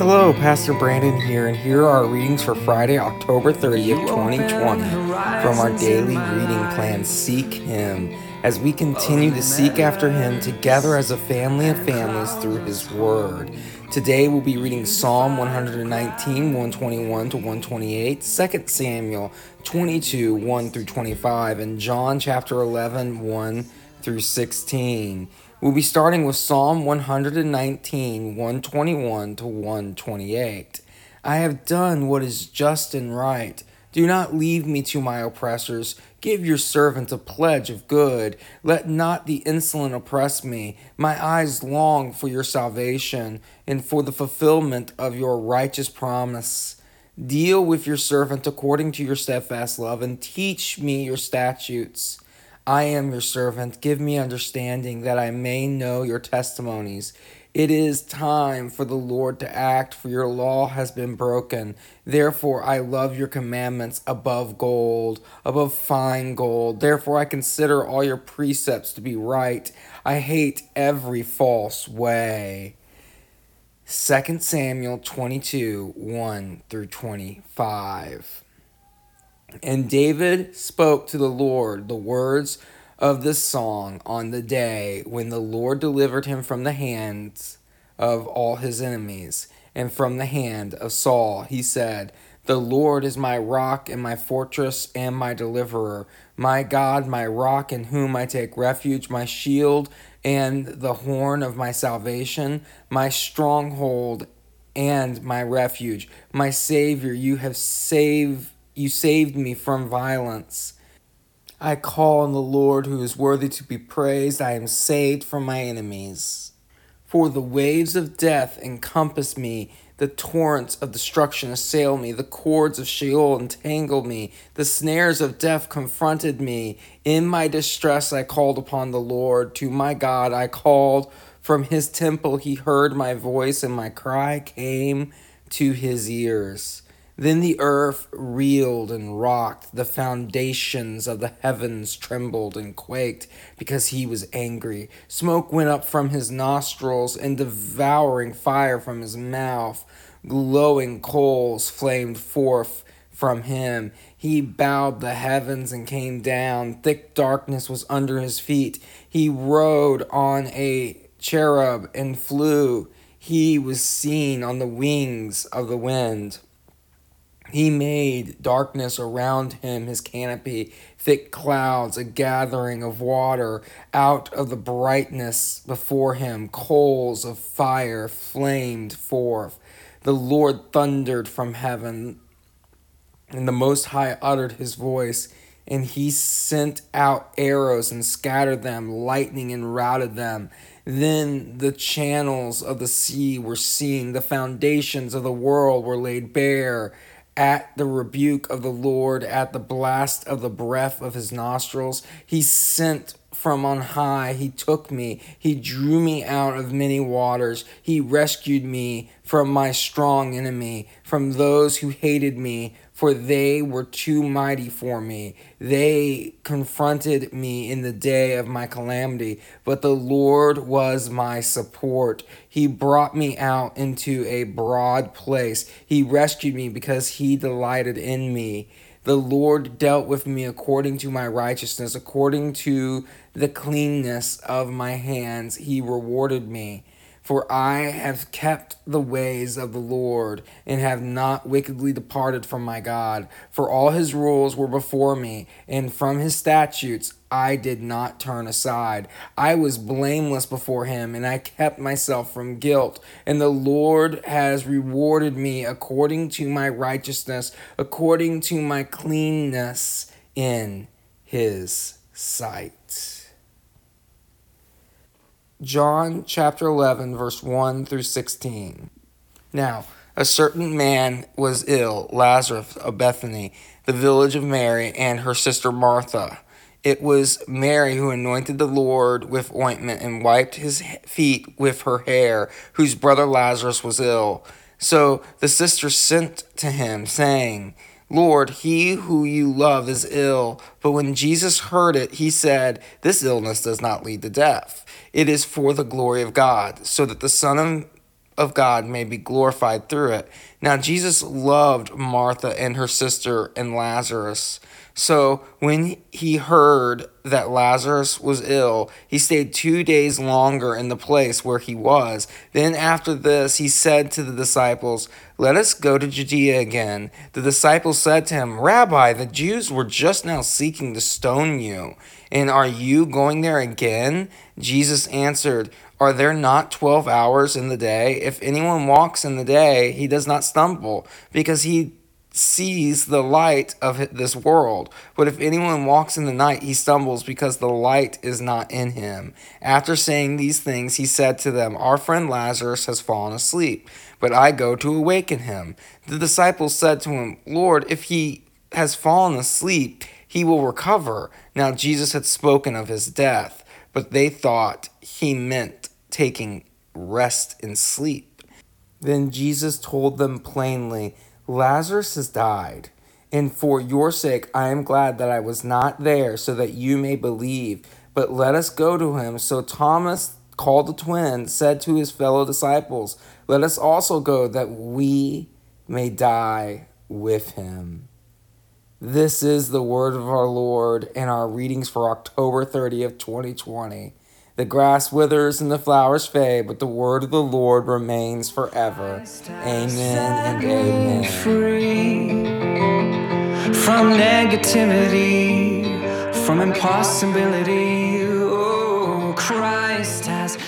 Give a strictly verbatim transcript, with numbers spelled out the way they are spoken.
Hello, Pastor Brandon here, and here are our readings for Friday, October thirtieth, twenty twenty, from our daily reading plan, Seek Him, as we continue to seek after Him together as a family of families through His Word. Today we'll be reading Psalm one nineteen, one twenty-one to one twenty-eight, Second Samuel twenty-two, one through twenty-five, and John chapter eleven, one through sixteen. We'll be starting with Psalm one nineteen, one twenty-one to one twenty-eight. I have done what is just and right. Do not leave me to my oppressors. Give your servant a pledge of good. Let not the insolent oppress me. My eyes long for your salvation and for the fulfillment of your righteous promise. Deal with your servant according to your steadfast love and teach me your statutes. I am your servant. Give me understanding that I may know your testimonies. It is time for the Lord to act, for your law has been broken. Therefore, I love your commandments above gold, above fine gold. Therefore, I consider all your precepts to be right. I hate every false way. Second Samuel twenty-two, one through twenty-five. And David spoke to the Lord the words of this song on the day when the Lord delivered him from the hands of all his enemies and from the hand of Saul. He said, "The Lord is my rock and my fortress and my deliverer, my God, my rock in whom I take refuge, my shield and the horn of my salvation, my stronghold and my refuge, my Savior. You have saved You saved me from violence. I call on the Lord who is worthy to be praised. I am saved from my enemies. For the waves of death encompass me. The torrents of destruction assail me. The cords of Sheol entangle me. The snares of death confronted me. In my distress I called upon the Lord. To my God I called. From his temple he heard my voice, and my cry came to his ears. Then the earth reeled and rocked, the foundations of the heavens trembled and quaked, because he was angry. Smoke went up from his nostrils, and devouring fire from his mouth. Glowing coals flamed forth from him. He bowed the heavens and came down. Thick darkness was under his feet. He rode on a cherub and flew. He was seen on the wings of the wind. He made darkness around him his canopy, thick clouds, a gathering of water. Out of the brightness before him, coals of fire flamed forth. The Lord thundered from heaven, and the Most High uttered his voice, and he sent out arrows and scattered them, lightning and routed them. Then the channels of the sea were seen, the foundations of the world were laid bare. At the rebuke of the Lord, at the blast of the breath of his nostrils, he sent from on high, he took me, he drew me out of many waters, he rescued me from my strong enemy, from those who hated me, for they were too mighty for me. They confronted me in the day of my calamity, but the Lord was my support. He brought me out into a broad place. He rescued me because he delighted in me. The Lord dealt with me according to my righteousness, according to the cleanness of my hands. He rewarded me. For I have kept the ways of the Lord, and have not wickedly departed from my God. For all his rules were before me, and from his statutes I did not turn aside. I was blameless before him, and I kept myself from guilt. And the Lord has rewarded me according to my righteousness, according to my cleanness in his sight. John chapter eleven, verse one through sixteen. Now, a certain man was ill, Lazarus of Bethany, the village of Mary, and her sister Martha. It was Mary who anointed the Lord with ointment and wiped his feet with her hair, whose brother Lazarus was ill. So the sisters sent to him, saying, "Lord, he who you love is ill." But when Jesus heard it, he said, "This illness does not lead to death. It is for the glory of God, so that the Son of of God may be glorified through it. Now, Jesus loved Martha and her sister and Lazarus. So when he heard that Lazarus was ill, he stayed two days longer in the place where he was. Then after this, he said to the disciples, "Let us go to Judea again." The disciples said to him, "Rabbi, the Jews were just now seeking to stone you, and are you going there again?" Jesus answered, "Are there not twelve hours in the day? If anyone walks in the day, he does not stumble, because he sees the light of this world. But if anyone walks in the night, he stumbles, because the light is not in him." After saying these things, he said to them, "Our friend Lazarus has fallen asleep, but I go to awaken him." The disciples said to him, "Lord, if he has fallen asleep, he will recover." Now Jesus had spoken of his death, but they thought he meant taking rest in sleep. Then Jesus told them plainly, "Lazarus has died, and for your sake I am glad that I was not there, so that you may believe. But let us go to him." So Thomas, called the twin, said to his fellow disciples, "Let us also go, that we may die with him." This is the word of our Lord, and our readings for October thirtieth, twenty twenty. The grass withers and the flowers fade, but the word of the Lord remains forever. Amen and amen. Free from negativity, from impossibility. Oh, Christ has